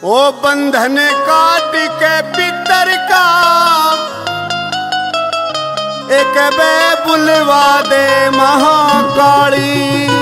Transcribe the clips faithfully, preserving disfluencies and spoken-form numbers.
ओ बंधन काट के पितर का एक बे बुलवा दे महाकाली।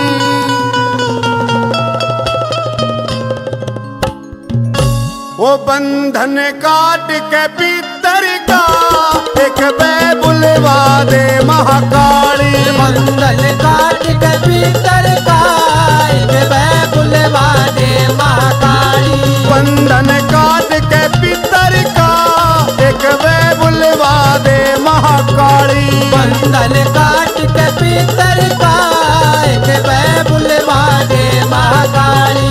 ओ बंधन काट के पितर का एक बे बुलवा दे महाकाली। बंधन काट के पितर का एक बे बुलवा दे महाकाली। बंधन काट के पितर का एक बे बुलवा दे महाकाली। बंधन काट के पितर का एक बे बुलवा दे महाकाली।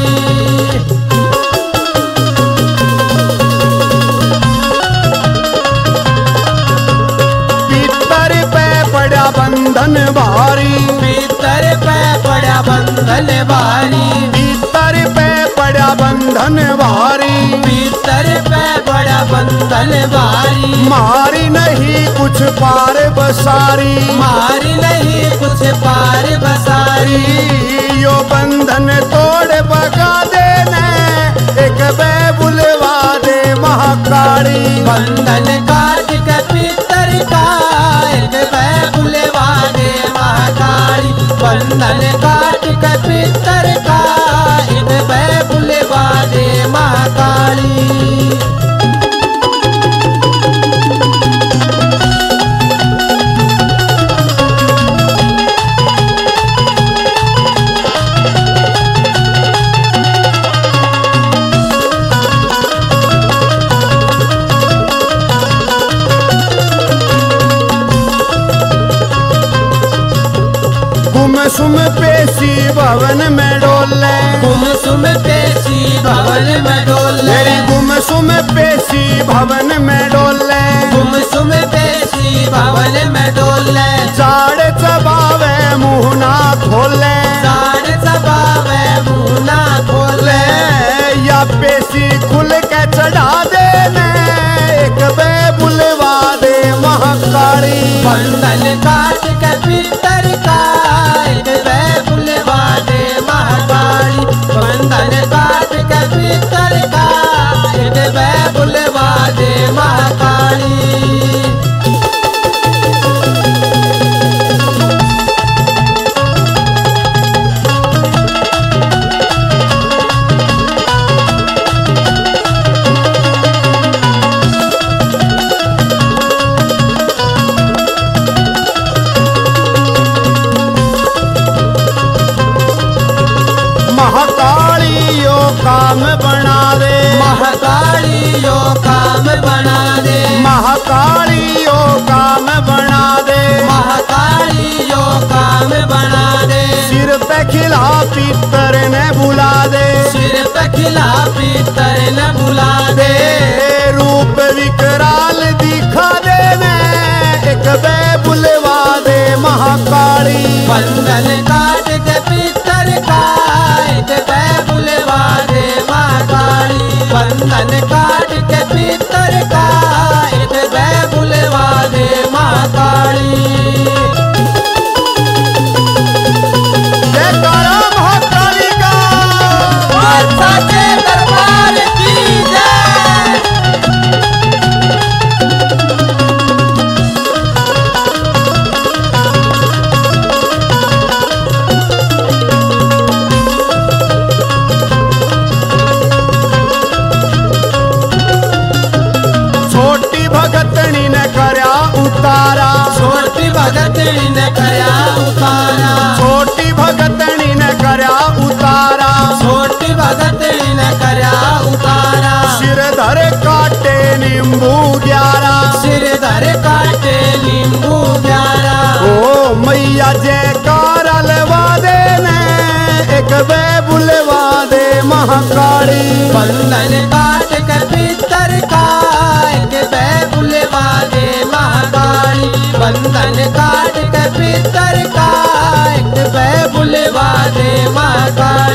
पितर पे पड़ा बंधन भारी। पितर पे पड़ा बंधन भारी। पितर पे पड़ा बंधन भारी। पितर पे बड़ा बंधन भारी। मारी नहीं कुछ पार बसारी। मारी नहीं कुछ पार बसारी। यो बंधन तोड़ बगा देने एक बे बुलवा दे महाकाली। बंधन काट के पितर का एक बे बुलवा दे महाकाली। बंधन काट के पितर का एक बे बुलवा दे महाकाली। गुमसुम पेशी भवन में डोले। गुमसुम पेशी भवन में डोले। मेरी गुमसुम पेशी भवन में डोले। गुमसुम पेशी भवन में डोले। चाड़ चबावे मुँह ना खोले। साड़ चबावे मुँह ना खोले। या पेशी खुल के चढ़ा देने एक बे बुलवा दे महाकाली। बंधन काट के पितर का एक बे बुलवा दे महाकाली। बंधन काट के पितर का एक बे बुलवा दे महाकाली। महाकाली यो काम बना दे। महाकाली यो काम बना दे। महाकाली यो काम बना दे। महाकाली यो काम बना दे। सिर पे खिला पितर ने बुला दे। सिर पे खिला पितर न बुला दे। रूप विकराल दिखा देने एक बे बुलवा दे महाकाली। बंधन काट के पितर का एक बे बुलवा दे महाकाली। बंधन काट के पितर का एक बे बुलवा दे महाकाली। जयकारा महाकाली का। साचे दरबार की जय। छोटी भगतनी ने करया उतारा। छोटी भगतनी ने करया उतारा। छोटी भगतनी ने करया उतारा। छोटी भगतनी ने करया उतारा। सिर धर काटे नींबू ग्यारह। सिर धर काटे नींबू ग्यारह। ओ मैया जयकारा लवा देने एक बे बुलवा दे महाकाली। बंधन काट के पितर का एक बे बुलवा दे महाकाली। बंधन काट के पितर का एक बे बुलवा दे महाकाली।